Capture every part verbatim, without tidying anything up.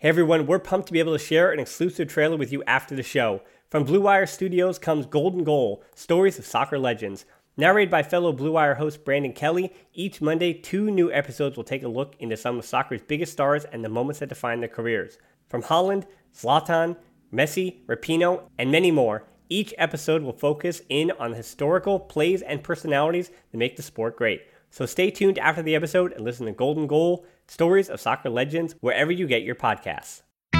Hey everyone, we're pumped to be able to share an exclusive trailer with you after the show. From Blue Wire Studios comes Golden Goal, Stories of Soccer Legends. Narrated by fellow Blue Wire host Brandon Kelly, each Monday, two new episodes will take a look into some of soccer's biggest stars and the moments that define their careers. From Haaland, Zlatan, Messi, Rapinoe, and many more, each episode will focus in on the historical plays and personalities that make the sport great. So stay tuned after the episode and listen to Golden Goal, Stories of Soccer Legends, wherever you get your podcasts.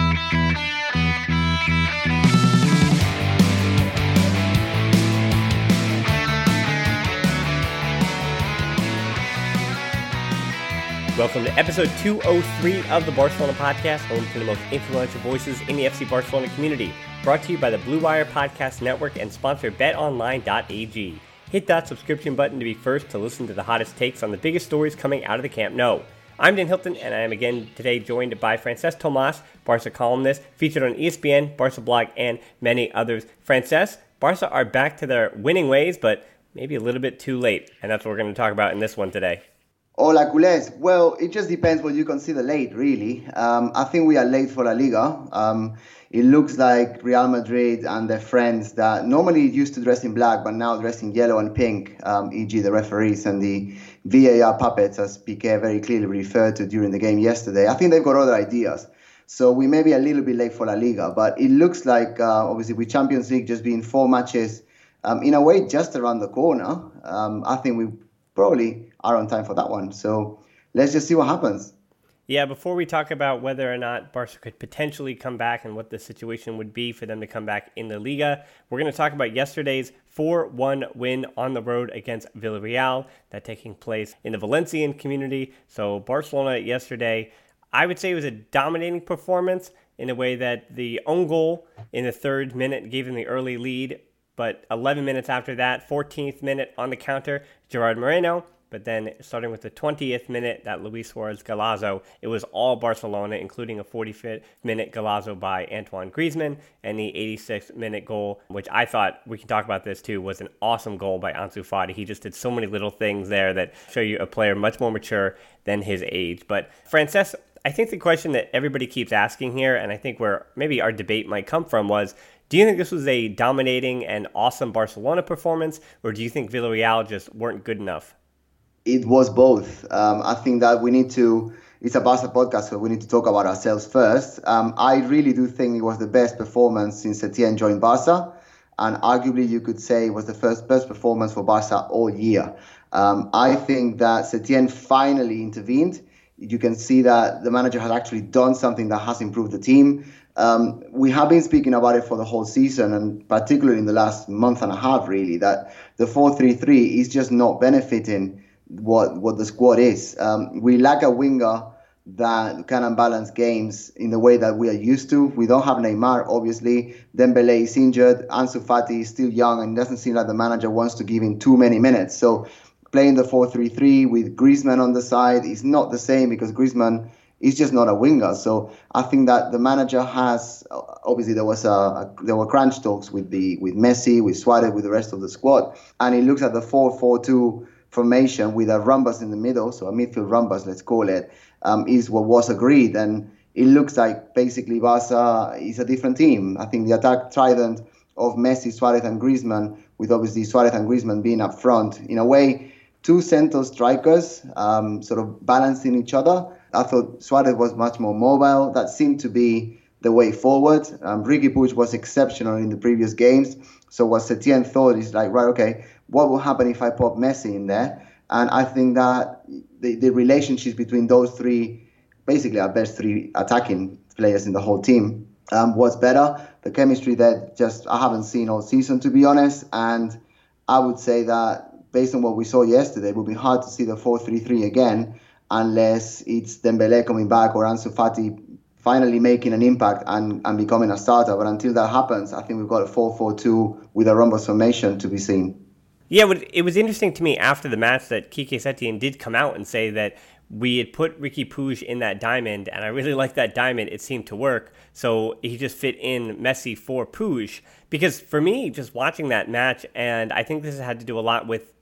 Welcome to episode two oh three of the Barcelona Podcast, home to the most influential voices in the F C Barcelona community. Brought to you by the Blue Wire Podcast Network and sponsored bet online dot a g. Hit that subscription button to be first to listen to the hottest takes on the biggest stories coming out of the Camp Nou. I'm Dan Hilton, and I am again today joined by Francesc Tomas, Barca columnist, featured on E S P N, Barca Blog, and many others. Francesc, Barca are back to their winning ways, but maybe a little bit too late, and that's what we're going to talk about in this one today. Hola, culés. Well, it just depends what you consider late, really. Um, I think we are late for La Liga. Um, it looks like Real Madrid and their friends that normally used to dress in black, but now dress in yellow and pink, um, for example the referees and the V A R puppets, as Piqué very clearly referred to during the game yesterday. I think they've got other ideas. So we may be a little bit late for La Liga, but it looks like, uh, obviously, with Champions League just being four matches, um, in a way, just around the corner, um, I think we probably are on time for that one. So let's just see what happens. Yeah, before we talk about whether or not Barca could potentially come back and what the situation would be for them to come back in the Liga, we're going to talk about yesterday's four one win on the road against Villarreal, that taking place in the Valencian community. So Barcelona yesterday, I would say it was a dominating performance in a way that the own goal in the third minute gave them the early lead, but eleven minutes after that, fourteenth minute on the counter, Gerard Moreno. But then starting with the twentieth minute, that Luis Suarez Golazo, it was all Barcelona, including a forty-fifth minute Golazo by Antoine Griezmann, and the eighty-sixth minute goal, which I thought, we can talk about this too, was an awesome goal by Ansu Fati. He just did so many little things there that show you a player much more mature than his age. But Francesc, I think the question that everybody keeps asking here, and I think where maybe our debate might come from, was, do you think this was a dominating and awesome Barcelona performance, or do you think Villarreal just weren't good enough? It was both. Um, I think that we need to, it's a Barca podcast, so we need to talk about ourselves first. Um, I really do think it was the best performance since Setien joined Barca, and arguably you could say it was the first best performance for Barca all year. Um, I think that Setien finally intervened. You can see that the manager has actually done something that has improved the team. Um, we have been speaking about it for the whole season, and particularly in the last month and a half, really, that the four three three is just not benefiting what what the squad is. Um, we lack a winger that can balance games in the way that we are used to. We don't have Neymar, obviously. Dembele is injured. Ansu Fati is still young, and it doesn't seem like the manager wants to give him too many minutes. So playing the four three three with Griezmann on the side is not the same, because Griezmann is just not a winger. So I think that the manager has, obviously there was a, a there were crunch talks with the with Messi, with Suarez, with the rest of the squad, and he looks at the four four two formation with a Rambas in the middle, so a midfield Rambas, let's call it, um, is what was agreed. And it looks like basically Barca is a different team. I think the attack trident of Messi, Suarez and Griezmann, with obviously Suarez and Griezmann being up front, in a way, two central strikers um, sort of balancing each other. I thought Suarez was much more mobile. That seemed to be the way forward. Um, Riqui Puig was exceptional in the previous games. So what Setien thought is like, right, okay, what will happen if I pop Messi in there? And I think that the, the relationships between those three, basically our best three attacking players in the whole team, um, was better. The chemistry that just I haven't seen all season, to be honest. And I would say that based on what we saw yesterday, it would be hard to see the four three three again unless it's Dembele coming back or Ansu Fati finally making an impact and, and becoming a starter. But until that happens, I think we've got a four four two with a Rambas formation to be seen. Yeah, it was interesting to me after the match that Quique Setien did come out and say that we had put Riqui Puig in that diamond, and I really liked that diamond. It seemed to work, so he just fit in Messi for Puig. Because for me, just watching that match, and I think this had to do a lot with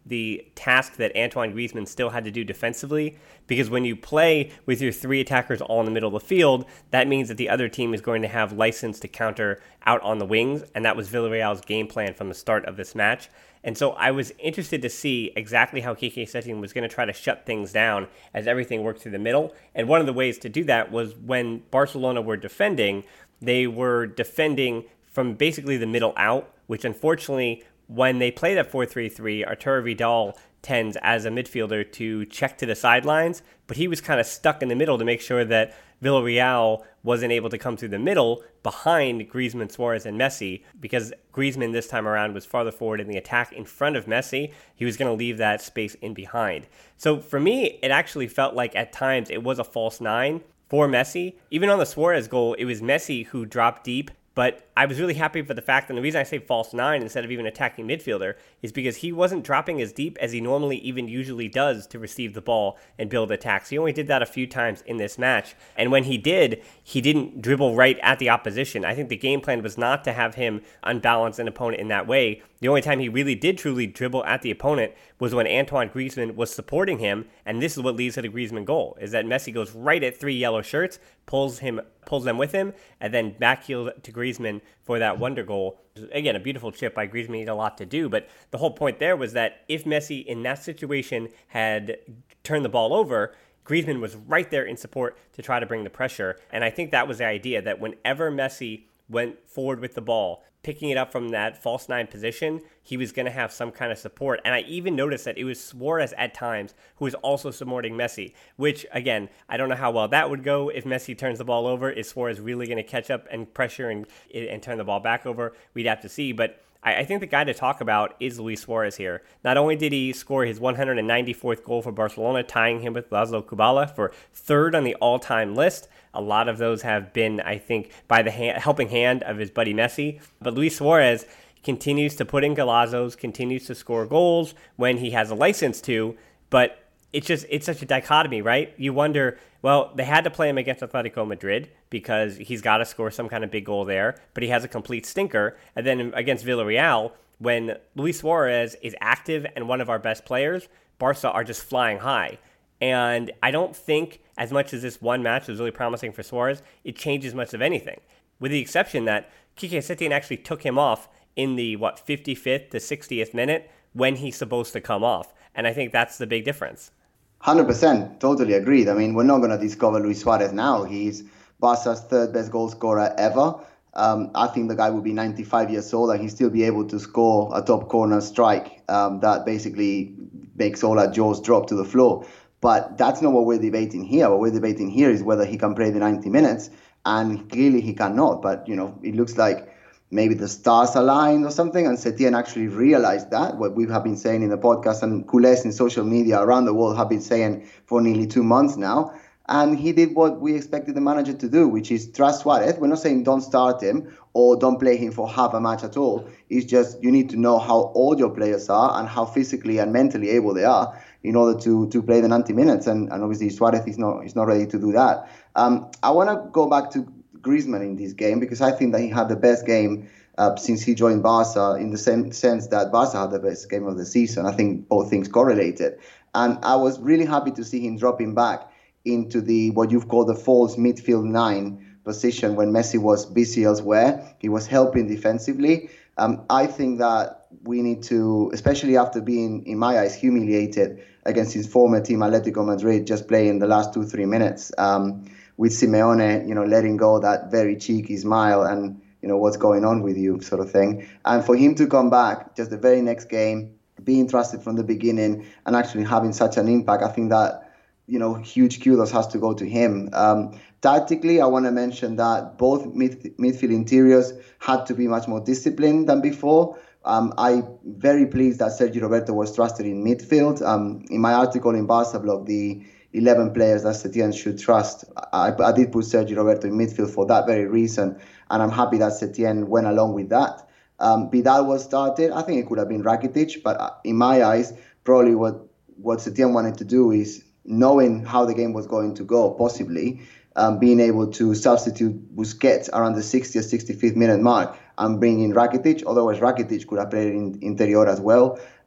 the task that Antoine Griezmann still had to do defensively, because when you play with your three attackers all in the middle of the field, that means that the other team is going to have license to counter out on the wings, and that was Villarreal's game plan from the start of this match. And so I was interested to see exactly how Quique Setien was going to try to shut things down as everything worked through the middle. And one of the ways to do that was when Barcelona were defending, they were defending from basically the middle out, which unfortunately, when they play that four three three, Arturo Vidal tends as a midfielder to check to the sidelines, but he was kind of stuck in the middle to make sure that Villarreal wasn't able to come through the middle behind Griezmann, Suarez, and Messi, because Griezmann this time around was farther forward in the attack in front of Messi. He was going to leave that space in behind. So for me, it actually felt like at times it was a false nine for Messi. Even on the Suarez goal, it was Messi who dropped deep. But I was really happy for the fact, and the reason I say false nine instead of even attacking midfielder is because he wasn't dropping as deep as he normally even usually does to receive the ball and build attacks. He only did that a few times in this match. And when he did, he didn't dribble right at the opposition. I think the game plan was not to have him unbalance an opponent in that way. The only time he really did truly dribble at the opponent was when Antoine Griezmann was supporting him, and this is what leads to the Griezmann goal, is that Messi goes right at three yellow shirts, pulls him, pulls them with him, and then backheel to Griezmann for that wonder goal. Again, a beautiful chip by Griezmann. He had a lot to do, but the whole point there was that if Messi in that situation had turned the ball over, Griezmann was right there in support to try to bring the pressure. And I think that was the idea, that whenever Messi went forward with the ball, picking it up from that false nine position, he was going to have some kind of support. And I even noticed that it was Suarez at times who was also supporting Messi, which, again, I don't know how well that would go if Messi turns the ball over. Is Suarez really going to catch up and pressure and, and turn the ball back over? We'd have to see. But I, I think the guy to talk about is Luis Suarez here. Not only did he score his one hundred ninety-fourth goal for Barcelona, tying him with Laszlo Kubala for third on the all-time list. A lot of those have been, I think, by the hand, helping hand of his buddy Messi. But Luis Suarez continues to put in golazos, continues to score goals when he has a license to. But it's just, it's such a dichotomy, right? You wonder, well, they had to play him against Atletico Madrid because he's got to score some kind of big goal there, but he has a complete stinker. And then against Villarreal, when Luis Suarez is active and one of our best players, Barca are just flying high. And I don't think, as much as this one match was really promising for Suarez, it changes much of anything, with the exception that Quique Setien actually took him off in the, what, fifty-fifth to sixtieth minute when he's supposed to come off. And I think that's the big difference. one hundred percent, totally agreed. I mean, we're not going to discover Luis Suarez now. He's Barca's third best goal scorer ever. Um, I think the guy will be ninety-five years old and he'll still be able to score a top corner strike um, that basically makes all our jaws drop to the floor. But that's not what we're debating here. What we're debating here is whether he can play the ninety minutes, and clearly he cannot. But, you know, it looks like maybe the stars aligned or something, and Setien actually realized that, what we have been saying in the podcast, and culés in social media around the world have been saying for nearly two months now. And he did what we expected the manager to do, which is trust Suarez. We're not saying don't start him or don't play him for half a match at all. It's just you need to know how old your players are and how physically and mentally able they are in order to to play the ninety minutes. And, and obviously Suarez is not, is not ready to do that. Um, I want to go back to Griezmann in this game because I think that he had the best game uh, since he joined Barca, in the same sense that Barca had the best game of the season. I think both things correlated. And I was really happy to see him dropping back into the what you've called the false midfield nine position when Messi was busy elsewhere. He was helping defensively. Um, I think that we need to, especially after being, in my eyes, humiliated against his former team, Atletico Madrid, just playing the last two, three minutes, um, with Simeone, you know, letting go that very cheeky smile and, you know, what's going on with you sort of thing. And for him to come back just the very next game, being trusted from the beginning and actually having such an impact, I think that, you know, huge kudos has to go to him. Um, tactically, I want to mention that both mid- midfield interiors had to be much more disciplined than before. Um, I'm very pleased that Sergi Roberto was trusted in midfield. Um, in my article in Barca blog, the eleven players that Setien should trust, I, I did put Sergi Roberto in midfield for that very reason, and I'm happy that Setien went along with that. Um, Vidal was started. I think it could have been Rakitic, but in my eyes, probably what, what Setien wanted to do is, knowing how the game was going to go, possibly, um, being able to substitute Busquets around the sixtieth, sixty-fifth minute mark and bring in Rakitic. Otherwise, Rakitic could have played in Interior as well.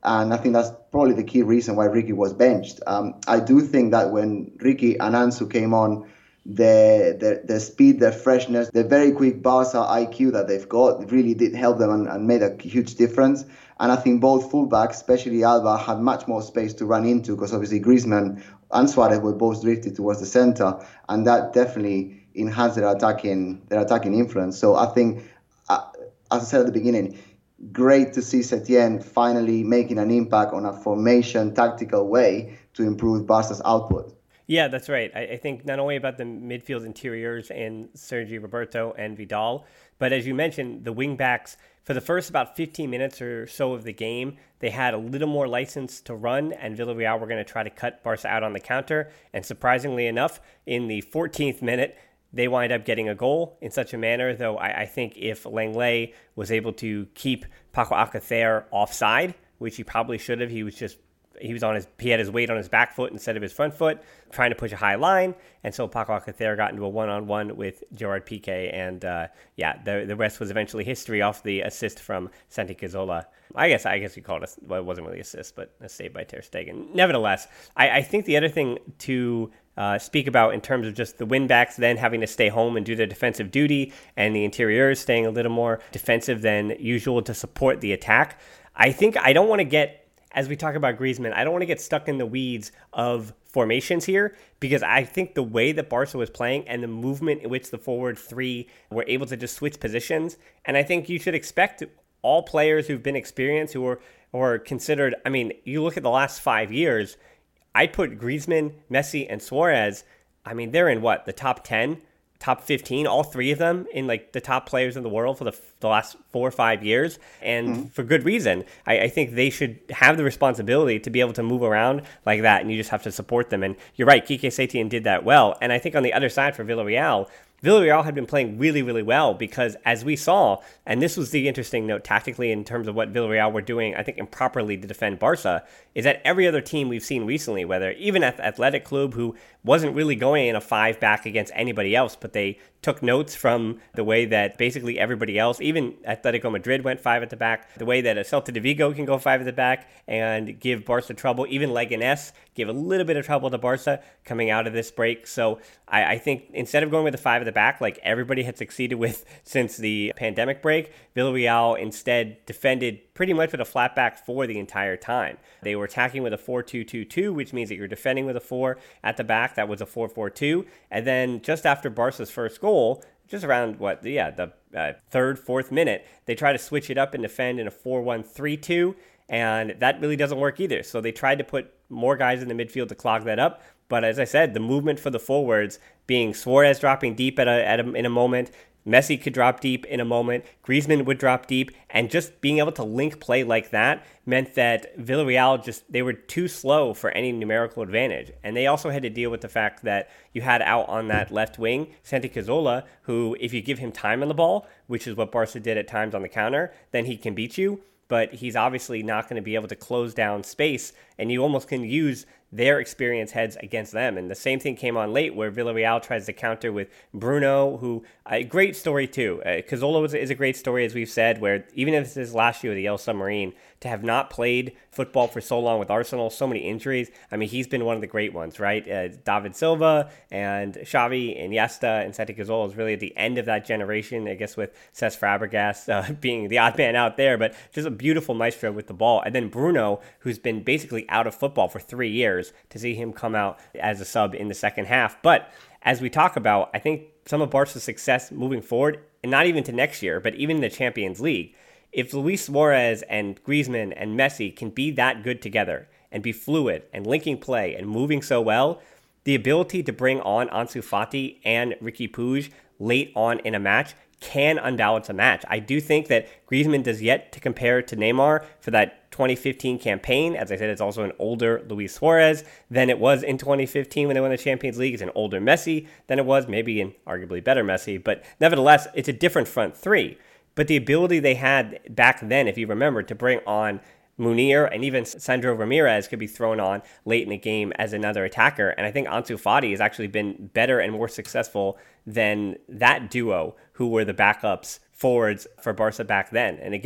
And I think that's probably the key reason why Ricky was benched. Um, I do think that when Ricky and Ansu came on, the, the the speed, the freshness, the very quick Barca I Q that they've got really did help them and, and made a huge difference. And I think both fullbacks, especially Alba, had much more space to run into because obviously Griezmann and Suarez were both drifted towards the centre, and that definitely enhanced their attacking their attacking influence. So I think, uh, as I said at the beginning, great to see Setien finally making an impact on a formation tactical way to improve Barca's output. Yeah, that's right. I, I think not only about the midfield interiors and Sergi Roberto and Vidal, but as you mentioned, the wing backs, for the first about fifteen minutes or so of the game, they had a little more license to run, and Villarreal were going to try to cut Barca out on the counter. And surprisingly enough, in the fourteenth minute, they wind up getting a goal in such a manner, though I, I think if Lenglet was able to keep Paco Alcacer offside, which he probably should have, he was just He was on his. He had his weight on his back foot instead of his front foot, trying to push a high line, and so Paco Alcacer got into a one-on-one with Gerard Piqué, and uh, yeah, the the rest was eventually history off the assist from Santi Cazorla. I guess I guess you call it. A, well, it wasn't really assist, but a save by Ter Stegen. Nevertheless, I, I think the other thing to uh, speak about in terms of just the win backs then having to stay home and do their defensive duty, and the interiors staying a little more defensive than usual to support the attack. I think I don't want to get. As we talk about Griezmann, I don't want to get stuck in the weeds of formations here because I think the way that Barca was playing and the movement in which the forward three were able to just switch positions, and I think you should expect all players who've been experienced, who are or considered, I mean, you look at the last five years, I'd put Griezmann, Messi, and Suarez, I mean, they're in what, the top ten? Top fifteen, all three of them in like the top players in the world for the, the last four or five years, and mm-hmm. for good reason. I, I think they should have the responsibility to be able to move around like that, and you just have to support them. And you're right, Quique Setien did that well. And I think on the other side for Villarreal, Villarreal had been playing really, really well because as we saw, and this was the interesting note tactically in terms of what Villarreal were doing, I think improperly to defend Barca, is that every other team we've seen recently, whether even at Athletic Club, who wasn't really going in a five back against anybody else, but they took notes from the way that basically everybody else, even Atletico Madrid went five at the back, the way that a Celta de Vigo can go five at the back and give Barca trouble. Even Leganés gave a little bit of trouble to Barca coming out of this break. So I, I think instead of going with the five at the back, like everybody had succeeded with since the pandemic break, Villarreal instead defended pretty much with a flat back four the entire time. They were attacking with a four two two two, which means that you're defending with a four at the back. That was a four four two. And then just after Barca's first goal, just around what, yeah, the uh, third, fourth minute, they try to switch it up and defend in a four one three two. And that really doesn't work either. So they tried to put more guys in the midfield to clog that up. But as I said, the movement for the forwards being Suarez dropping deep at a, at a, in a moment, Messi could drop deep in a moment, Griezmann would drop deep, and just being able to link play like that meant that Villarreal just, they were too slow for any numerical advantage. And they also had to deal with the fact that you had out on that left wing, Santi Cazorla, who if you give him time on the ball, which is what Barca did at times on the counter, then he can beat you. But he's obviously not going to be able to close down space, and you almost can use their experienced heads against them. And the same thing came on late where Villarreal tries to counter with Bruno, who, a great story too. Uh, Cazorla was, is a great story, as we've said, where even if this is last year with the El Submarine, to have not played football for so long with Arsenal, so many injuries, I mean, he's been one of the great ones, right? Uh, David Silva and Xavi and Iniesta and Santi Cazorla is really at the end of that generation, I guess, with Cesc Fabregas uh, being the odd man out there, but just a beautiful maestro with the ball. And then Bruno, who's been basically out of football for three years, to see him come out as a sub in the second half. But as we talk about, I think some of Barca's success moving forward, and not even to next year, but even in the Champions League, if Luis Suarez and Griezmann and Messi can be that good together and be fluid and linking play and moving so well, the ability to bring on Ansu Fati and Riqui Puig late on in a match can unbalance a match. I do think that Griezmann does yet to compare to Neymar for that twenty fifteen campaign. As I said, it's also an older Luis Suarez than it was in twenty fifteen when they won the Champions League. It's an older Messi than it was, maybe an arguably better Messi. But nevertheless, it's a different front three. But the ability they had back then, if you remember, to bring on Munir and even Sandro Ramirez could be thrown on late in the game as another attacker. And I think Ansu Fati has actually been better and more successful than that duo who were the backups forwards for Barca back then. And again,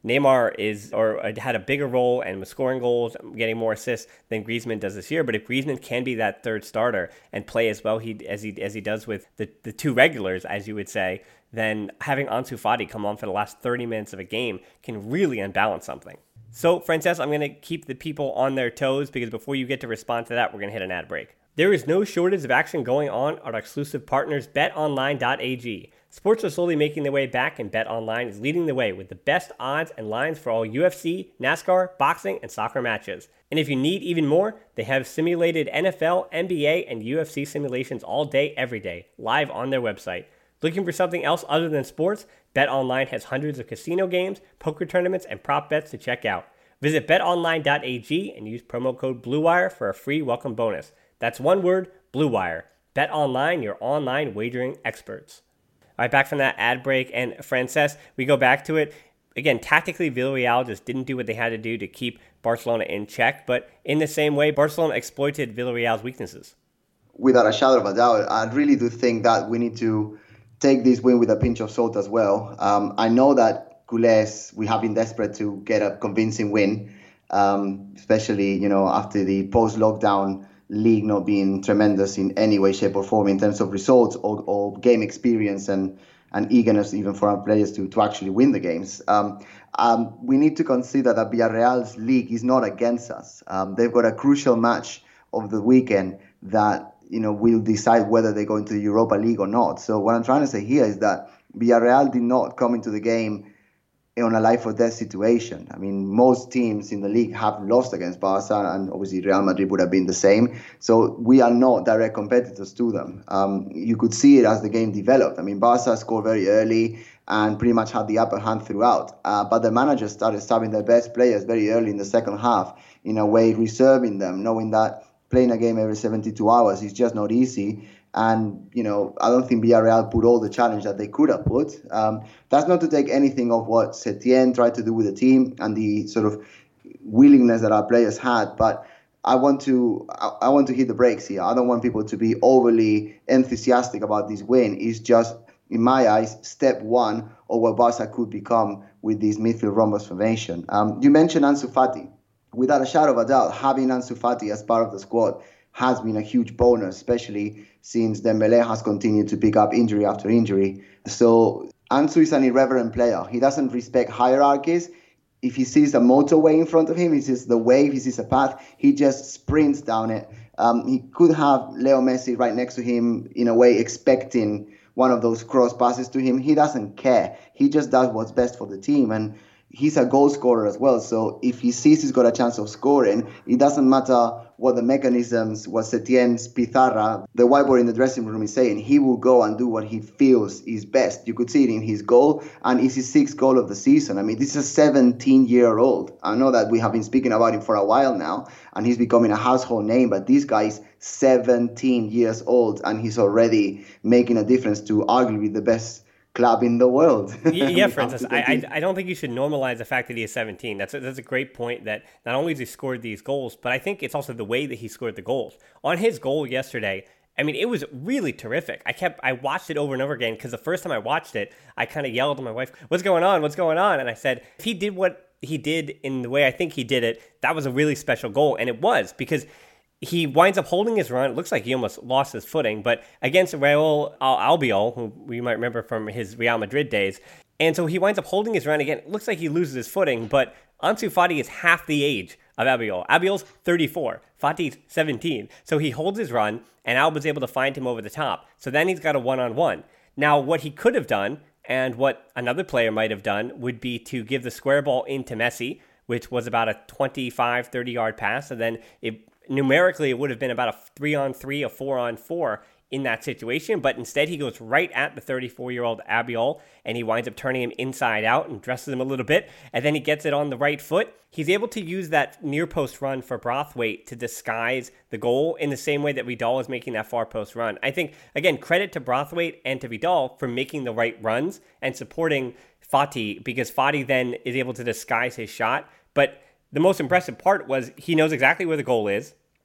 Neymar is or had a bigger role and was scoring goals, getting more assists than Griezmann does this year. But if Griezmann can be that third starter and play as well he as he as he does with the, the two regulars, as you would say, then having Ansu Fati come on for the last thirty minutes of a game can really unbalance something. So, Frances, I'm going to keep the people on their toes because before you get to respond to that, we're going to hit an ad break. There is no shortage of action going on at our exclusive partners, bet online dot a g. Sports are slowly making their way back, and BetOnline is leading the way with the best odds and lines for all U F C, NASCAR, boxing, and soccer matches. And if you need even more, they have simulated N F L, N B A, and U F C simulations all day, every day, live on their website. Looking for something else other than sports? BetOnline has hundreds of casino games, poker tournaments, and prop bets to check out. Visit bet online dot a g and use promo code BlueWire for a free welcome bonus. That's one word, BlueWire. BetOnline, your online wagering experts. All right, back from that ad break, and Frances, we go back to it. Again, tactically, Villarreal just didn't do what they had to do to keep Barcelona in check, but in the same way, Barcelona exploited Villarreal's weaknesses. Without a shadow of a doubt, I really do think that we need to take this win with a pinch of salt as well. Um, I know that culés, we have been desperate to get a convincing win, um, especially, you know, after the post-lockdown league not being tremendous in any way, shape or form in terms of results or, or game experience and, and eagerness even for our players to, to actually win the games. Um, um, we need to consider that Villarreal's league is not against us. Um, they've got a crucial match of the weekend that, you know, will decide whether they go into the Europa League or not. So what I'm trying to say here is that Villarreal did not come into the game on a life or death situation. I mean, most teams in the league have lost against Barca, and obviously Real Madrid would have been the same. So we are not direct competitors to them. Um, you could see it as the game developed. I mean, Barca scored very early and pretty much had the upper hand throughout. Uh, but the managers started starting their best players very early in the second half, in a way reserving them, knowing that playing a game every seventy-two hours is just not easy. And, you know, I don't think Villarreal put all the challenge that they could have put. Um, that's not to take anything of what Setien tried to do with the team and the sort of willingness that our players had. But I want to I, I want to hit the brakes here. I don't want people to be overly enthusiastic about this win. It's just, in my eyes, step one of what Barca could become with this midfield rhombus formation. Um, you mentioned Ansu Fati. Without a shadow of a doubt, having Ansu Fati as part of the squad has been a huge bonus, especially since Dembélé has continued to pick up injury after injury. So Ansu is an irreverent player. He doesn't respect hierarchies. If he sees a motorway in front of him, he sees the wave, he sees a path, he just sprints down it. Um, he could have Leo Messi right next to him, in a way, expecting one of those cross passes to him. He doesn't care. He just does what's best for the team. And he's a goal scorer as well. So if he sees he's got a chance of scoring, it doesn't matter what the mechanisms, what Setien's Pizarra, the whiteboard in the dressing room, is saying. He will go and do what he feels is best. You could see it in his goal, and it's his sixth goal of the season. I mean, this is a seventeen-year-old. I know that we have been speaking about him for a while now, and he's becoming a household name, but this guy is seventeen years old, and he's already making a difference to arguably the best club in the world. Yeah, Francis, I, I I don't think you should normalize the fact that he is seventeen. That's a, that's a great point, that not only has he scored these goals, but I think it's also the way that he scored the goals. On his goal yesterday, I mean, it was really terrific. I kept, I watched it over and over again, because the first time I watched it, I kind of yelled at my wife, what's going on? What's going on? And I said, if he did what he did in the way I think he did it, that was a really special goal. And it was, because he winds up holding his run. It looks like he almost lost his footing, but against Raul Albiol, who we might remember from his Real Madrid days. And so he winds up holding his run again. It looks like he loses his footing, but Ansu Fati is half the age of Albiol. Albiol's thirty-four, Fati's seventeen. So he holds his run, and Alba's able to find him over the top. So then he's got a one-on-one. Now, what he could have done, and what another player might have done, would be to give the square ball into Messi, which was about a twenty-five, thirty-yard pass, and then it numerically, it would have been about a three-on-three, a four-on-four in that situation, but instead he goes right at the thirty-four-year-old Albiol, and he winds up turning him inside out and dresses him a little bit, and then he gets it on the right foot. He's able to use that near-post run for Braithwaite to disguise the goal in the same way that Vidal is making that far-post run. I think, again, credit to Braithwaite and to Vidal for making the right runs and supporting Fati, because Fati then is able to disguise his shot, but the most impressive part was he knows exactly where the goal is.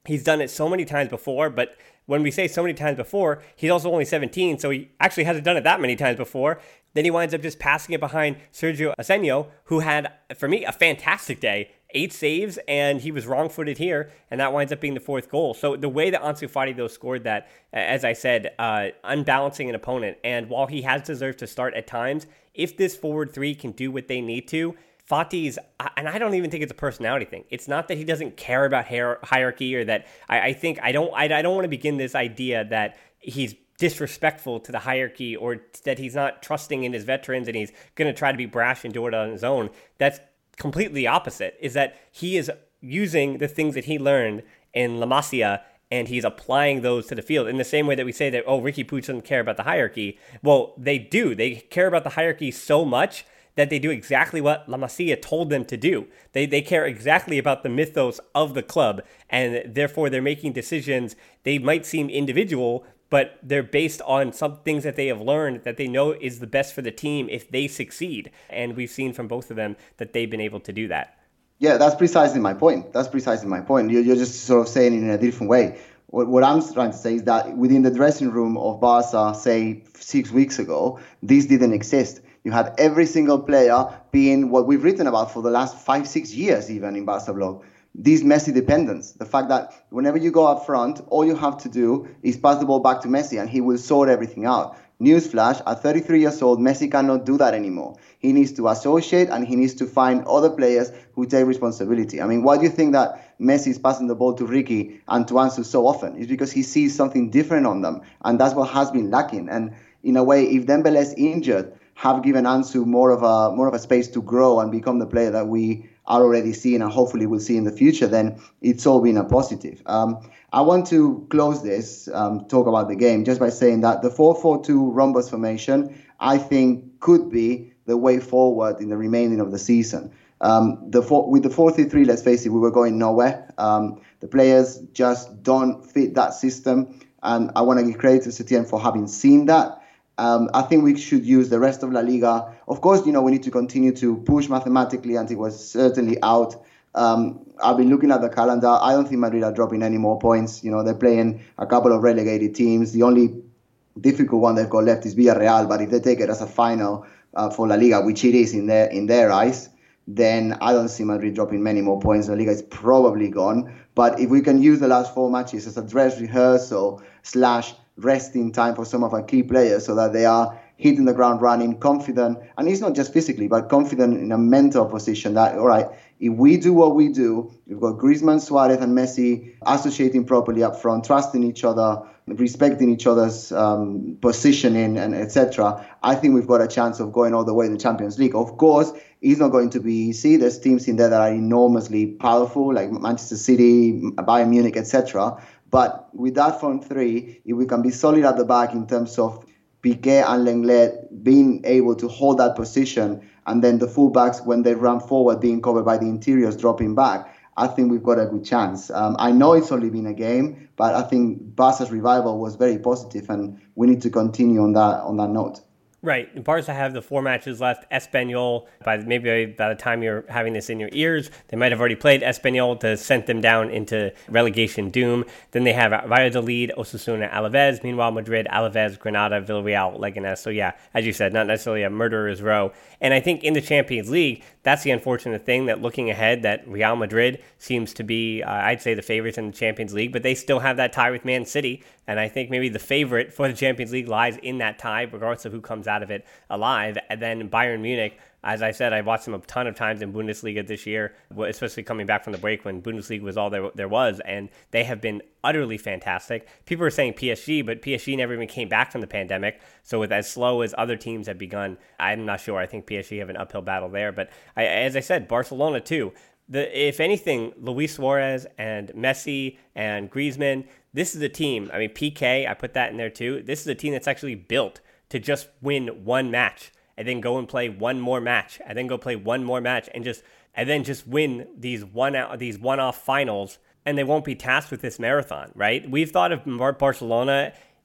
He's done it so many times before, but when we say so many times before, he's also only seventeen, so he actually hasn't done it that many times before. Then he winds up just passing it behind Sergio Asenio, who had, for me, a fantastic day. Eight saves, and he was wrong-footed here, and that winds up being the fourth goal. So the way that Ansu Fati, though, scored that, as I said, uh, unbalancing an opponent, and while he has deserved to start at times, if this forward three can do what they need to, Fati's, and I don't even think it's a personality thing. It's not that he doesn't care about hierarchy, or that I, I think I don't I, I don't want to begin this idea that he's disrespectful to the hierarchy, or that he's not trusting in his veterans and he's going to try to be brash and do it on his own. That's completely opposite, is that he is using the things that he learned in La Masia, and he's applying those to the field in the same way that we say that, oh, Riqui Puig doesn't care about the hierarchy. Well, they do. They care about the hierarchy so much that they do exactly what La Masia told them to do. They they care exactly about the mythos of the club, and therefore they're making decisions. They might seem individual, but they're based on some things that they have learned that they know is the best for the team if they succeed. And we've seen from both of them that they've been able to do that. Yeah, that's precisely my point. That's precisely my point. You're, you're just sort of saying it in a different way. What, what I'm trying to say is that within the dressing room of Barca, say six weeks ago, this didn't exist. You had every single player being what we've written about for the last five, six years, even in Barca blog. This Messi dependence. The fact that whenever you go up front, all you have to do is pass the ball back to Messi and he will sort everything out. Newsflash, at thirty-three years old, Messi cannot do that anymore. He needs to associate and he needs to find other players who take responsibility. I mean, why do you think that Messi is passing the ball to Riqui and to Ansu so often? It's because he sees something different on them. And that's what has been lacking. And in a way, if Dembele's injured, have given Ansu more of a more of a space to grow and become the player that we are already seeing and hopefully will see in the future, then it's all been a positive. Um, I want to close this, um, talk about the game, just by saying that the four four two rhombus formation, I think, could be the way forward in the remaining of the season. Um, the four, with the four three three, let's face it, we were going nowhere. Um, the players just don't fit that system, and I want to give credit to Setien for having seen that. Um, I think we should use the rest of La Liga. Of course, you know, we need to continue to push mathematically until we're certainly out. Um, I've been looking at the calendar. I don't think Madrid are dropping any more points. You know, they're playing a couple of relegated teams. The only difficult one they've got left is Villarreal, but if they take it as a final uh, for La Liga, which it is in their, in their eyes, then I don't see Madrid dropping many more points. La Liga is probably gone. But if we can use the last four matches as a dress rehearsal slash resting time for some of our key players so that they are hitting the ground running, confident, and it's not just physically, but confident in a mental position that, all right, if we do what we do, we've got Griezmann, Suarez, and Messi associating properly up front, trusting each other, respecting each other's um, positioning, and et cetera. I think we've got a chance of going all the way in the Champions League. Of course, it's not going to be easy. There's teams in there that are enormously powerful, like Manchester City, Bayern Munich, et cetera. But with that front three, if we can be solid at the back in terms of Piqué and Lenglet being able to hold that position, and then the fullbacks, when they run forward, being covered by the interiors, dropping back, I think we've got a good chance. Um, I know it's only been a game, but I think Barca's revival was very positive, and we need to continue on that on that note. Right. Barca have the four matches left. Espanyol, by maybe by the time you're having this in your ears, they might have already played Espanyol to send them down into relegation doom. Then they have Valladolid, Osasuna, Alaves. Meanwhile, Madrid, Alaves, Granada, Villarreal, Leganés. So yeah, as you said, not necessarily a murderer's row. And I think in the Champions League, that's the unfortunate thing, that looking ahead, that Real Madrid seems to be, uh, I'd say, the favorites in the Champions League, but they still have that tie with Man City. And I think maybe the favorite for the Champions League lies in that tie, regardless of who comes out of it alive. And then Bayern Munich, as I said, I watched them a ton of times in Bundesliga this year, especially coming back from the break when Bundesliga was all there, there was, and they have been utterly fantastic. People are saying P S G, but P S G never even came back from the pandemic, so with as slow as other teams have begun, I'm not sure. I think P S G have an uphill battle there, but I, as I said, Barcelona too. The, if anything, Luis Suarez and Messi and Griezmann, this is a team, I mean, P K, I put that in there too. This is a team that's actually built to just win one match and then go and play one more match and then go play one more match and just and then just win these one out these one-off finals, and they won't be tasked with this marathon, right? We've thought of Barcelona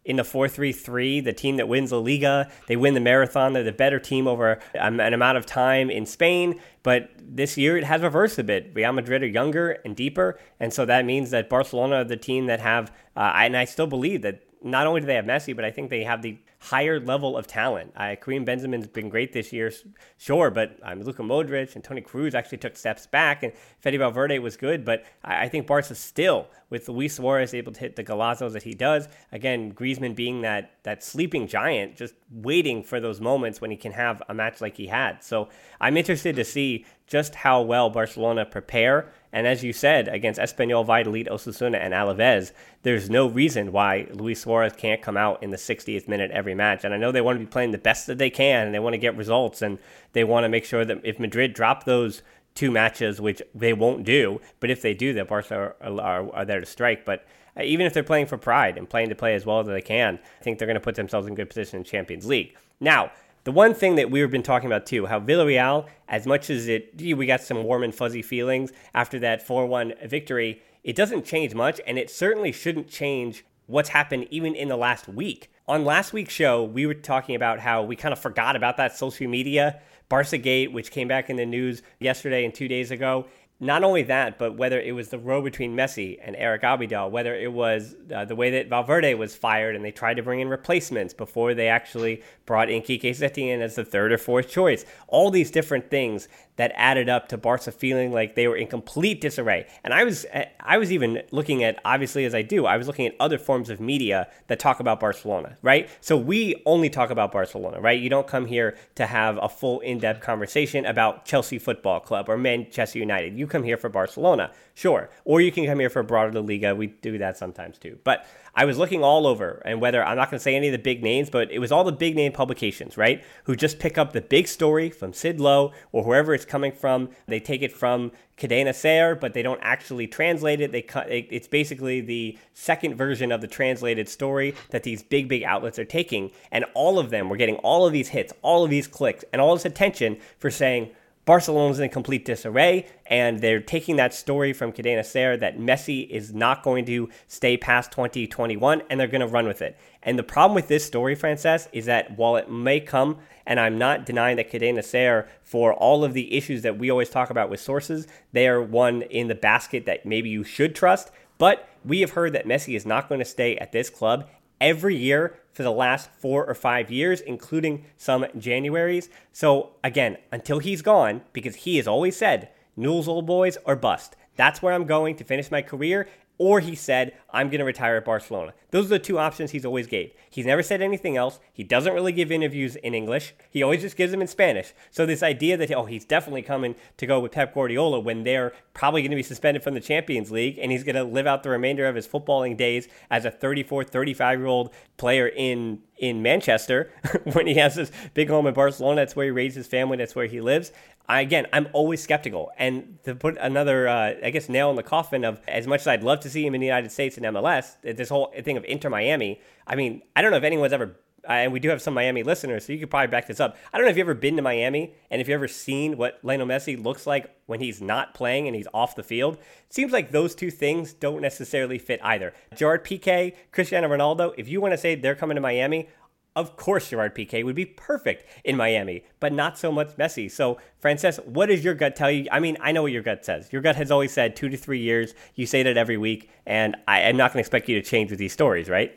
in the four three three, the team that wins La Liga. They win the marathon. They're the better team over um, an amount of time in Spain. But this year it has reversed a bit. Real Madrid are younger and deeper. And so that means that Barcelona are the team that have, uh, and I still believe that not only do they have Messi, but I think they have the higher level of talent. Uh, Karim Benzema's been great this year, sure, but um, Luka Modric and Toni Kroos actually took steps back, and Fede Valverde was good, but I, I think Barca still, with Luis Suarez able to hit the golazos that he does, again, Griezmann being that that sleeping giant, just waiting for those moments when he can have a match like he had. So I'm interested to see just how well Barcelona prepare. And as you said, against Espanyol, Valladolid, Osasuna, and Alaves, there's no reason why Luis Suarez can't come out in the sixtieth minute every match. And I know they want to be playing the best that they can, and they want to get results, and they want to make sure that if Madrid drop those two matches, which they won't do, but if they do, that Barca are, are, are there to strike. But even if they're playing for pride and playing to play as well as they can, I think they're going to put themselves in good position in Champions League. Now, the one thing that we've been talking about too, how Villarreal, as much as it, we got some warm and fuzzy feelings after that four one victory, it doesn't change much, and it certainly shouldn't change what's happened even in the last week. On last week's show, we were talking about how we kind of forgot about that social media Barca-gate, which came back in the news yesterday and two days ago. Not only that, but whether it was the row between Messi and Eric Abidal, whether it was uh, the way that Valverde was fired and they tried to bring in replacements before they actually brought in Quique Setién as the third or fourth choice. All these different things that added up to Barca feeling like they were in complete disarray. And I was I was even looking at, obviously as I do, I was looking at other forms of media that talk about Barcelona, right? So we only talk about Barcelona, right? You don't come here to have a full in-depth conversation about Chelsea Football Club or Manchester United. You come here for Barcelona, sure. Or you can come here for broader La Liga. We do that sometimes too. But I was looking all over, and whether, I'm not going to say any of the big names, but it was all the big name publications, right? Who just pick up the big story from Sid Lowe or whoever it's coming from. They take it from Cadena Ser, but they don't actually translate it. They cut. It's basically the second version of the translated story that these big, big outlets are taking. And all of them were getting all of these hits, all of these clicks, and all this attention for saying, Barcelona's in complete disarray, and they're taking that story from Cadena Ser that Messi is not going to stay past twenty twenty-one, and they're going to run with it. And the problem with this story, Frances, is that while it may come, and I'm not denying that Cadena Ser, for all of the issues that we always talk about with sources, they are one in the basket that maybe you should trust, but we have heard that Messi is not going to stay at this club every year for the last four or five years, including some Januaries. So again, until he's gone, because he has always said, Newell's Old Boys or bust. That's where I'm going to finish my career. Or he said, I'm going to retire at Barcelona. Those are the two options he's always gave. He's never said anything else. He doesn't really give interviews in English. He always just gives them in Spanish. So this idea that, oh, he's definitely coming to go with Pep Guardiola when they're probably going to be suspended from the Champions League, and he's going to live out the remainder of his footballing days as a thirty-four, thirty-five-year-old player in in Manchester when he has this big home in Barcelona. That's where he raised his family. That's where he lives. I, again, I'm always skeptical. And to put another, uh, I guess, nail in the coffin of, as much as I'd love to see him in the United States in M L S, this whole thing of Inter Miami, I mean, I don't know if anyone's ever, uh, and we do have some Miami listeners, so you could probably back this up. I don't know if you've ever been to Miami, and if you've ever seen what Lionel Messi looks like when he's not playing and he's off the field. It seems like those two things don't necessarily fit either. Gerard Piqué, Cristiano Ronaldo, if you want to say they're coming to Miami, of course Gerard Piqué would be perfect in Miami, but not so much Messi. So, Frances, what does your gut tell you? I mean, I know what your gut says. Your gut has always said two to three years. You say that every week, and I, I'm not going to expect you to change with these stories, right?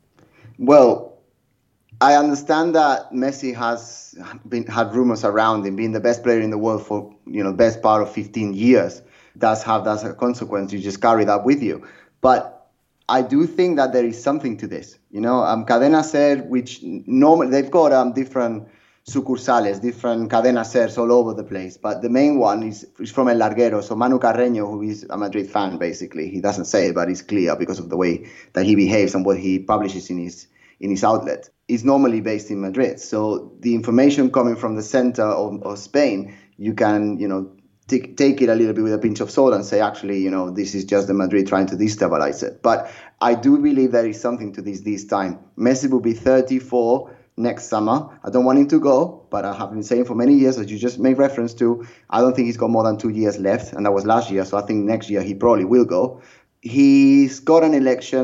Well, I understand that Messi has been had rumors around him being the best player in the world for, you know, best part of fifteen years. Does have that as a consequence. You just carry that with you. But I do think that there is something to this. You know, um, Cadena Ser, which normally they've got um, different sucursales, different Cadena Sers all over the place. But the main one is, is from El Larguero. So Manu Carreño, who is a Madrid fan, basically, he doesn't say it, but it's clear because of the way that he behaves and what he publishes in his in his outlet, is normally based in Madrid. So the information coming from the center of, of Spain, you can, you know, t- take it a little bit with a pinch of salt and say, actually, you know, this is just the Madrid trying to destabilize it. But I do believe there is something to this this time. Messi will be thirty-four next summer. I don't want him to go, but I have been saying for many years, as you just made reference to, I don't think he's got more than two years left, and that was last year. So I think next year he probably will go. He's got an election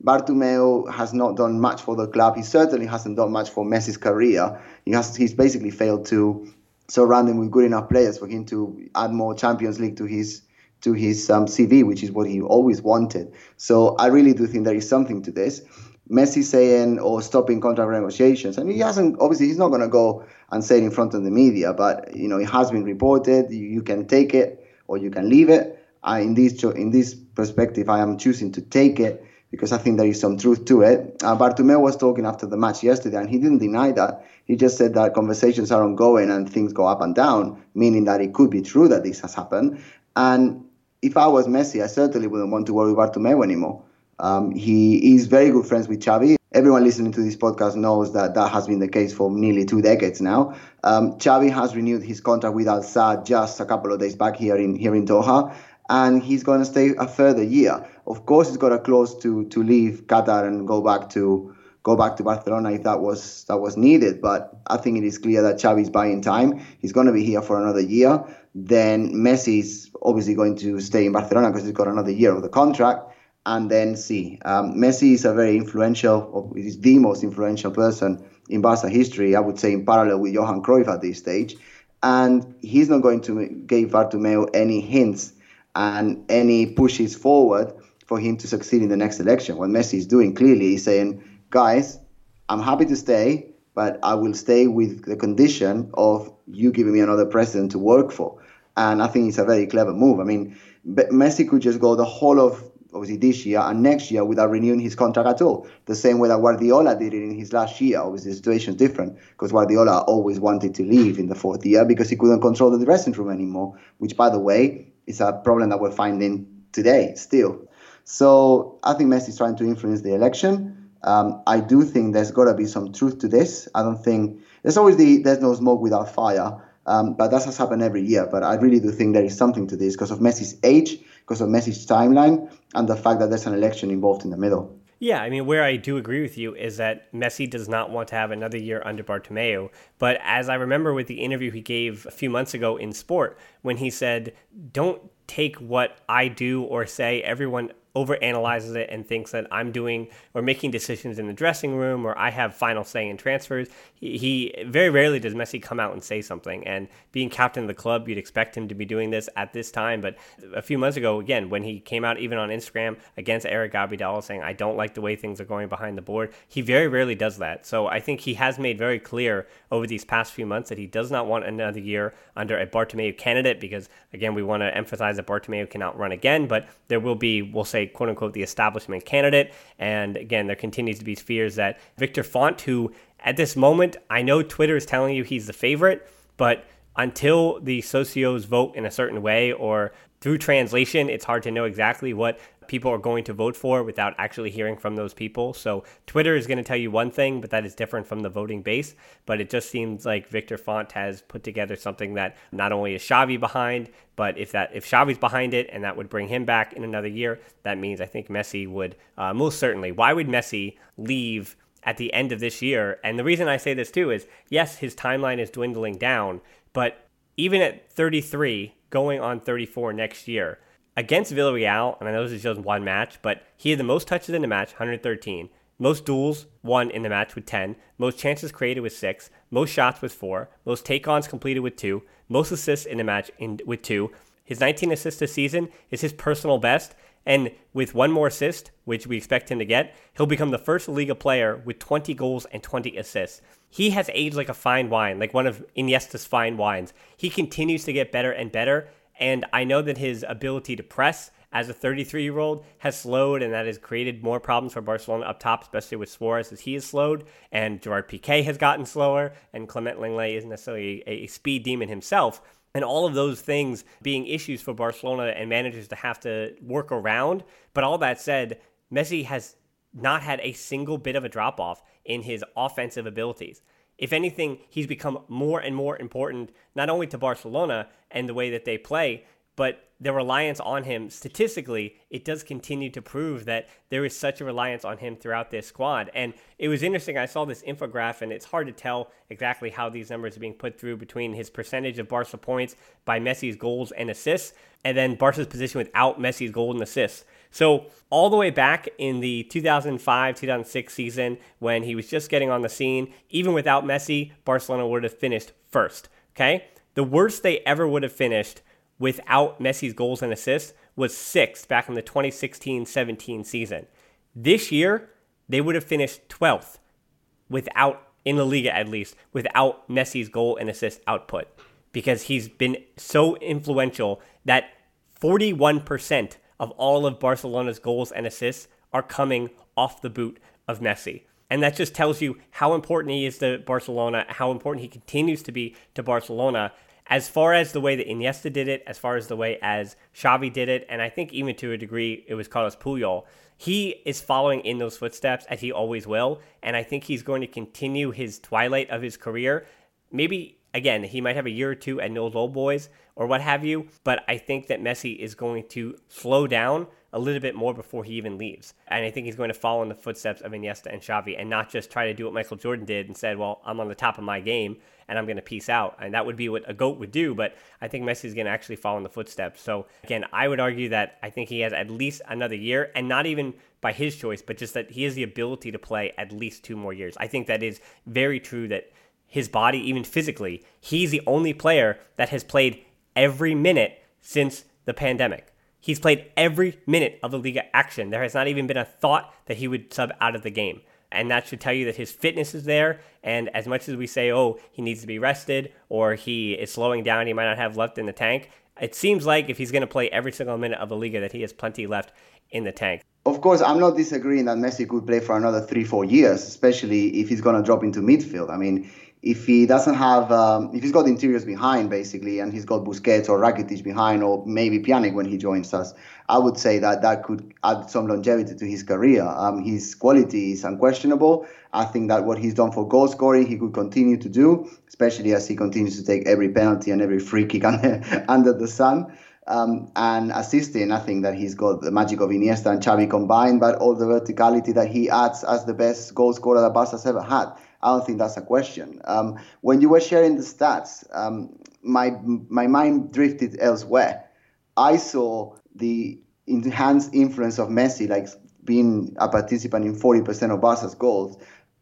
Bartomeu has not done much for the club. He certainly hasn't done much for Messi's career. He has he's basically failed to surround him with good enough players for him to add more Champions League to his to his um, C V, which is what he always wanted. So I really do think there is something to this. Messi saying or stopping contract negotiations. I mean, he hasn't, obviously, he's not going to go and say it in front of the media, but, you know, it has been reported. You, you can take it or you can leave it. I, in this in this perspective, I am choosing to take it because I think there is some truth to it. Uh, Bartomeu was talking after the match yesterday, and he didn't deny that. He just said that conversations are ongoing and things go up and down, meaning that it could be true that this has happened. And if I was Messi, I certainly wouldn't want to worry about Bartomeu anymore. Um, he is very good friends with Xavi. Everyone listening to this podcast knows that that has been the case for nearly two decades now. Um, Xavi has renewed his contract with Al Sadd just a couple of days back here in here in Doha, and he's going to stay a further year. Of course, he's got a clause to to leave Qatar and go back to go back to Barcelona if that was that was needed. But I think it is clear that Xavi is buying time. He's going to be here for another year. Then Messi's obviously going to stay in Barcelona because he's got another year of the contract. And then see, um, Messi is a very influential, or is the most influential person in Barca history, I would say, in parallel with Johan Cruyff at this stage. And he's not going to give Bartomeu any hints and any pushes forward for him to succeed in the next election. What Messi is doing clearly is saying, guys, I'm happy to stay, but I will stay with the condition of you giving me another president to work for. And I think it's a very clever move. I mean, Messi could just go the whole of obviously this year and next year without renewing his contract at all. The same way that Guardiola did it in his last year. Obviously the situation is different because Guardiola always wanted to leave in the fourth year because he couldn't control the dressing room anymore, which, by the way, is a problem that we're finding today still. So I think Messi is trying to influence the election. Um, I do think there's got to be some truth to this. I don't think there's always the there's no smoke without fire. Um, but that has happened every year. But I really do think there is something to this because of Messi's age, because of Messi's timeline, and the fact that there's an election involved in the middle. Yeah, I mean, where I do agree with you is that Messi does not want to have another year under Bartomeu. But as I remember with the interview he gave a few months ago in Sport, when he said, don't take what I do or say, everyone overanalyzes it and thinks that I'm doing or making decisions in the dressing room or I have final say in transfers. He, he very rarely does Messi come out and say something. And being captain of the club, you'd expect him to be doing this at this time. But a few months ago, again, when he came out even on Instagram against Eric Abidal saying, I don't like the way things are going behind the board, he very rarely does that. So I think he has made very clear over these past few months that he does not want another year under a Bartomeu candidate because, again, we want to emphasize that Bartomeu cannot run again, but there will be, we'll say, quote unquote, the establishment candidate. And again, there continues to be fears that Victor Font, who at this moment, I know Twitter is telling you he's the favorite, but until the socios vote in a certain way or through translation, it's hard to know exactly what people are going to vote for without actually hearing from those people. So Twitter is going to tell you one thing, but that is different from the voting base. But it just seems like Victor Font has put together something that not only is Xavi behind, but if that if Xavi's behind it and that would bring him back in another year, that means I think Messi would uh, most certainly. Why would Messi leave at the end of this year? And the reason I say this too is, yes, his timeline is dwindling down, but even at thirty-three, going on thirty-four next year, against Villarreal, and I know this is just one match, but he had the most touches in the match, one hundred thirteen. Most duels won in the match with ten. Most chances created with six. Most shots with four. Most take-ons completed with two. Most assists in the match in, with two. His nineteen assists this season is his personal best. And with one more assist, which we expect him to get, he'll become the first Liga player with twenty goals and twenty assists. He has aged like a fine wine, like one of Iniesta's fine wines. He continues to get better and better. And I know that his ability to press as a thirty-three-year-old has slowed, and that has created more problems for Barcelona up top, especially with Suarez as he is slowed, and Gerard Piqué has gotten slower, and Clement Lenglet isn't necessarily a speed demon himself. And all of those things being issues for Barcelona and managers to have to work around. But all that said, Messi has not had a single bit of a drop-off in his offensive abilities. If anything, he's become more and more important, not only to Barcelona and the way that they play, but the reliance on him, statistically, it does continue to prove that there is such a reliance on him throughout this squad. And it was interesting, I saw this infograph, and it's hard to tell exactly how these numbers are being put through between his percentage of Barca points by Messi's goals and assists, and then Barca's position without Messi's goals and assists. So all the way back in the two thousand five two thousand six season, when he was just getting on the scene, even without Messi, Barcelona would have finished first. Okay? The worst they ever would have finished without Messi's goals and assists was sixth back in the twenty sixteen seventeen season. This year, they would have finished twelfth without, in La Liga at least, without Messi's goal and assist output, because he's been so influential that forty-one percent of all of Barcelona's goals and assists are coming off the boot of Messi. And that just tells you how important he is to Barcelona, how important he continues to be to Barcelona, as far as the way that Iniesta did it, as far as the way as Xavi did it, and I think even to a degree it was Carlos Puyol. He is following in those footsteps, as he always will, and I think he's going to continue his twilight of his career. Maybe, again, he might have a year or two at Newell's Old Boys or what have you, but I think that Messi is going to slow down a little bit more before he even leaves. And I think he's going to follow in the footsteps of Iniesta and Xavi and not just try to do what Michael Jordan did and said, well, I'm on the top of my game and I'm going to peace out. And that would be what a GOAT would do, but I think Messi is going to actually follow in the footsteps. So again, I would argue that I think he has at least another year, and not even by his choice, but just that he has the ability to play at least two more years. I think that is very true, that his body, even physically, he's the only player that has played every minute since the pandemic. He's played every minute of the Liga action. There has not even been a thought that he would sub out of the game. And that should tell you that his fitness is there. And as much as we say, oh, he needs to be rested or he is slowing down, he might not have left in the tank, it seems like if he's going to play every single minute of the Liga, that he has plenty left in the tank. Of course, I'm not disagreeing that Messi could play for another three, four years, especially if he's going to drop into midfield. I mean, if he doesn't have, um, if he's got interiors behind, basically, and he's got Busquets or Rakitic behind, or maybe Pjanic when he joins us, I would say that that could add some longevity to his career. Um, his quality is unquestionable. I think that what he's done for goal scoring, he could continue to do, especially as he continues to take every penalty and every free kick under, under the sun. Um, and assisting, I think that he's got the magic of Iniesta and Xavi combined, but all the verticality that he adds as the best goal scorer that Barca's ever had. I don't think that's a question. Um, when you were sharing the stats, um, my my mind drifted elsewhere. I saw the enhanced influence of Messi, like being a participant in forty percent of Barca's goals,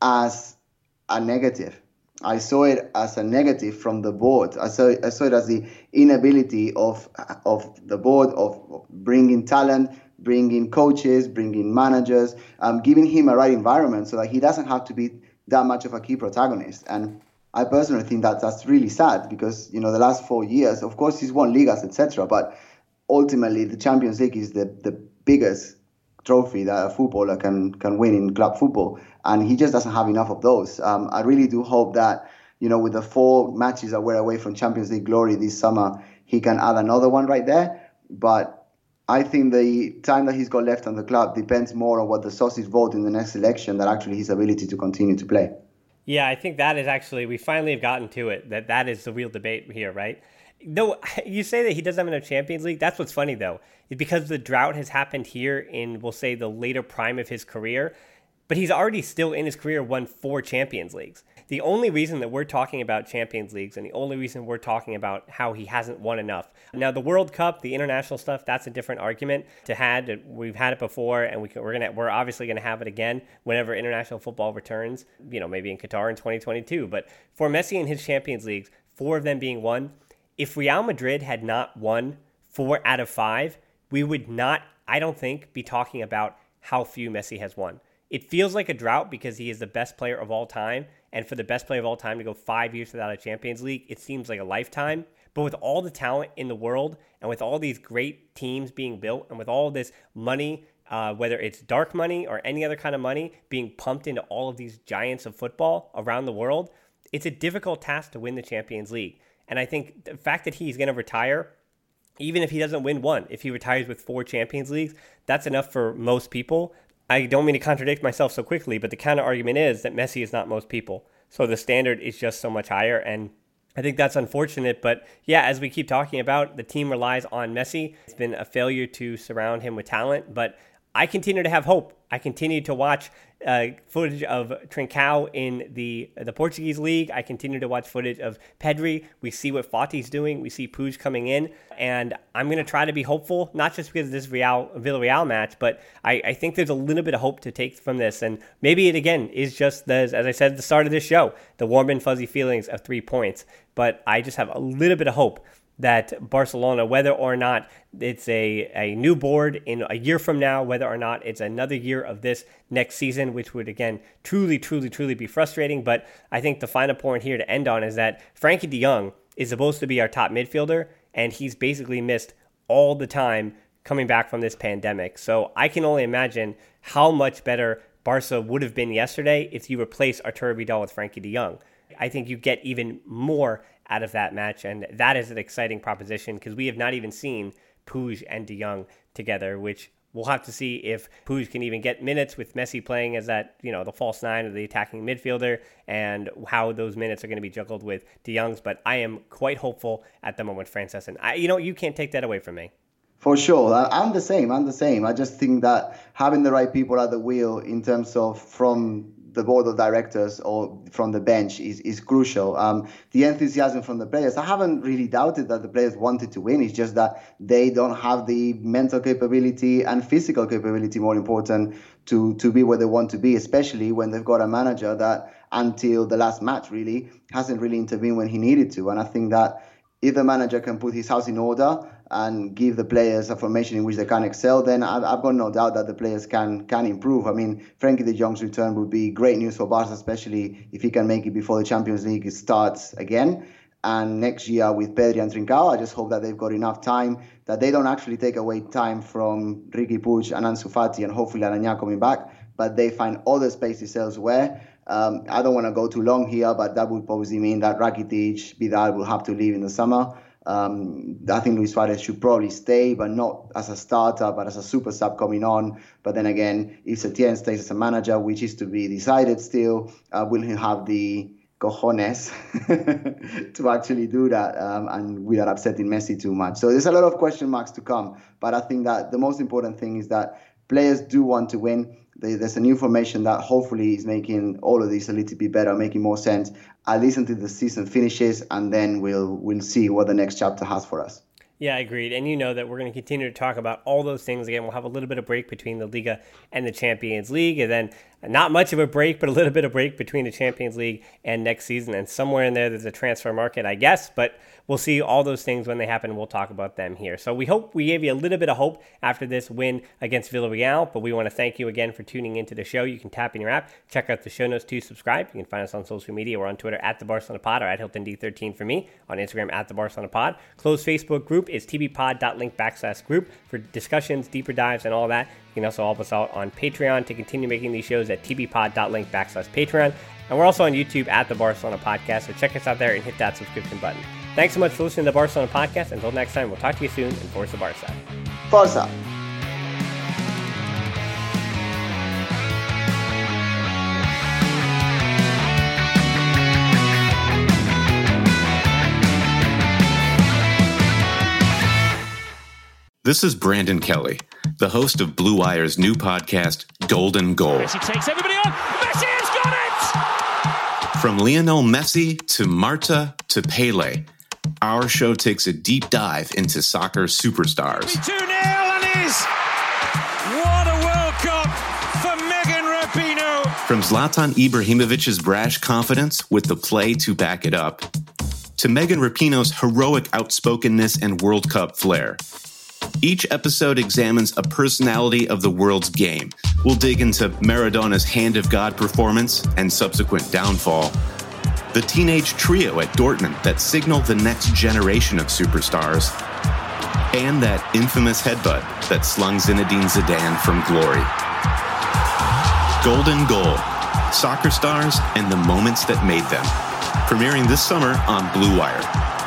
as a negative. I saw it as a negative from the board. I saw it, I saw it as the inability of of the board of, of bringing talent, bringing coaches, bringing managers, um, giving him a right environment so that he doesn't have to be that much of a key protagonist. And I personally think that that's really sad because, you know, the last four years, of course, he's won Ligas, et cetera. But ultimately, the Champions League is the, the biggest trophy that a footballer can can win in club football, and he just doesn't have enough of those. Um, I really do hope that, you know, with the four matches that we're away from Champions League glory this summer, he can add another one right there. But I think the time that he's got left on the club depends more on what the Socios vote in the next election than actually his ability to continue to play. Yeah, I think that is actually, we finally have gotten to it, that that is the real debate here, right? Though you say that he doesn't have enough Champions League, that's what's funny though, is because the drought has happened here in, we'll say, the later prime of his career, but he's already still in his career won four Champions Leagues. The only reason that we're talking about Champions Leagues and the only reason we're talking about how he hasn't won enough. Now, the World Cup, the international stuff, that's a different argument to had. We've had it before, and we can, we're gonna we're obviously going to have it again whenever international football returns, you know, maybe in Qatar in twenty twenty-two. But for Messi and his Champions Leagues, four of them being won, if Real Madrid had not won four out of five, we would not, I don't think, be talking about how few Messi has won. It feels like a drought because he is the best player of all time. And for the best player of all time to go five years without a Champions League, it seems like a lifetime. But with all the talent in the world and with all these great teams being built and with all this money, uh, whether it's dark money or any other kind of money being pumped into all of these giants of football around the world, it's a difficult task to win the Champions League. And I think the fact that he's going to retire, even if he doesn't win one, if he retires with four Champions Leagues, that's enough for most people. I don't mean to contradict myself so quickly, but the counter argument is that Messi is not most people. So the standard is just so much higher. And I think that's unfortunate. But yeah, as we keep talking about, the team relies on Messi. It's been a failure to surround him with talent. But I continue to have hope. I continue to watch uh, footage of Trincao in the the Portuguese league. I continue to watch footage of Pedri. We see what Fati's doing. We see Puig coming in. And I'm going to try to be hopeful, not just because of this Real Villarreal match, but I, I think there's a little bit of hope to take from this. And maybe it, again, is just, the, as I said at the start of this show, the warm and fuzzy feelings of three points. But I just have a little bit of hope that Barcelona, whether or not it's a, a new board in a year from now, whether or not it's another year of this next season, which would, again, truly, truly, truly be frustrating. But I think the final point here to end on is that Frankie de Jong is supposed to be our top midfielder, and he's basically missed all the time coming back from this pandemic. So I can only imagine how much better Barca would have been yesterday if you replace Arturo Vidal with Frankie de Jong. I think you get even more out of that match, and that is an exciting proposition because we have not even seen Puig and de Jong together, which we'll have to see if Puig can even get minutes with Messi playing as that, you know, the false nine or the attacking midfielder, and how those minutes are going to be juggled with de Jong's. But I am quite hopeful at the moment, Frances, and I, you know, you can't take that away from me. For sure. I'm the same. I'm the same. I just think that having the right people at the wheel in terms of from the board of directors or from the bench is, is crucial. Um, the enthusiasm from the players, I haven't really doubted that the players wanted to win. It's just that they don't have the mental capability and physical capability, more important, to, to be where they want to be, especially when they've got a manager that until the last match really hasn't really intervened when he needed to. And I think that if the manager can put his house in order and give the players a formation in which they can excel, then I've, I've got no doubt that the players can can improve. I mean, Frankie de Jong's return would be great news for Barca, especially if he can make it before the Champions League starts again. And next year with Pedri and Trincao, I just hope that they've got enough time, that they don't actually take away time from Riqui Puig and Ansu Fati and hopefully Aleñá coming back, but they find other spaces elsewhere. Um, I don't want to go too long here, but that would probably mean that Rakitic, Vidal will have to leave in the summer. Um, I think Luis Suarez should probably stay, but not as a starter, but as a super sub coming on. But then again, if Setien stays as a manager, which is to be decided still, uh, will he have the cojones to actually do that um, and without upsetting Messi too much? So there's a lot of question marks to come. But I think that the most important thing is that players do want to win. There's a new formation that hopefully is making all of this a little bit better, making more sense, at least until the season finishes, and then we'll we'll see what the next chapter has for us. Yeah, agreed. And you know that we're going to continue to talk about all those things. Again, we'll have a little bit of break between the Liga and the Champions League, and then not much of a break, but a little bit of break between the Champions League and next season. And somewhere in there, there's a transfer market, I guess, but we'll see all those things when they happen. We'll talk about them here. So we hope we gave you a little bit of hope after this win against Villarreal, but we want to thank you again for tuning into the show. You can tap in your app, check out the show notes to subscribe. You can find us on social media. We're on Twitter at the Barcelona Pod or at Hilton D thirteen for me, on Instagram at the Barcelona Pod. Closed Facebook group is tbpod.link backslash group for discussions, deeper dives, and all that. You can also help us out on Patreon to continue making these shows at tbpod.link backslash Patreon. And we're also on YouTube at the Barcelona Podcast, so check us out there and hit that subscription button. Thanks so much for listening to the Barcelona Podcast. Until next time, we'll talk to you soon, and Forza Barca. Forza. This is Brandon Kelly, the host of Blue Wire's new podcast, Golden Goal. Messi takes everybody on. Messi has got it! From Lionel Messi to Marta to Pele, our show takes a deep dive into soccer superstars. two nil and is. What a World Cup for Megan Rapinoe. From Zlatan Ibrahimovic's brash confidence with the play to back it up, to Megan Rapinoe's heroic outspokenness and World Cup flair. Each episode examines a personality of the world's game. We'll dig into Maradona's Hand of God performance and subsequent downfall, the teenage trio at Dortmund that signaled the next generation of superstars, and that infamous headbutt that slung Zinedine Zidane from glory. Golden Goal, soccer stars and the moments that made them. Premiering this summer on Blue Wire.